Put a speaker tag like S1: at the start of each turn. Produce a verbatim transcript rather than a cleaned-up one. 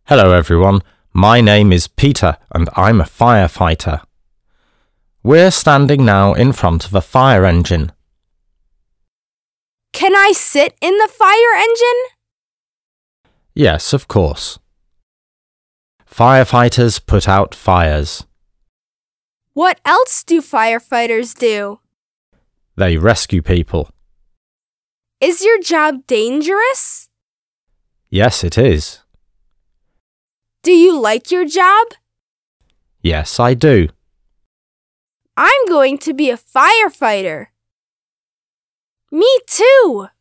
S1: Hello everyone, my name is Peter and I'm a firefighter. We're standing now in front of a fire engine.
S2: Can I sit in the fire engine?
S1: Yes, of course. Firefighters put out fires.
S2: What else do firefighters do?
S1: They rescue people.
S2: Is your job dangerous?
S1: Yes, it is.
S2: Do you like your job?
S1: Yes, I do.
S2: I'm going to be a firefighter. Me too!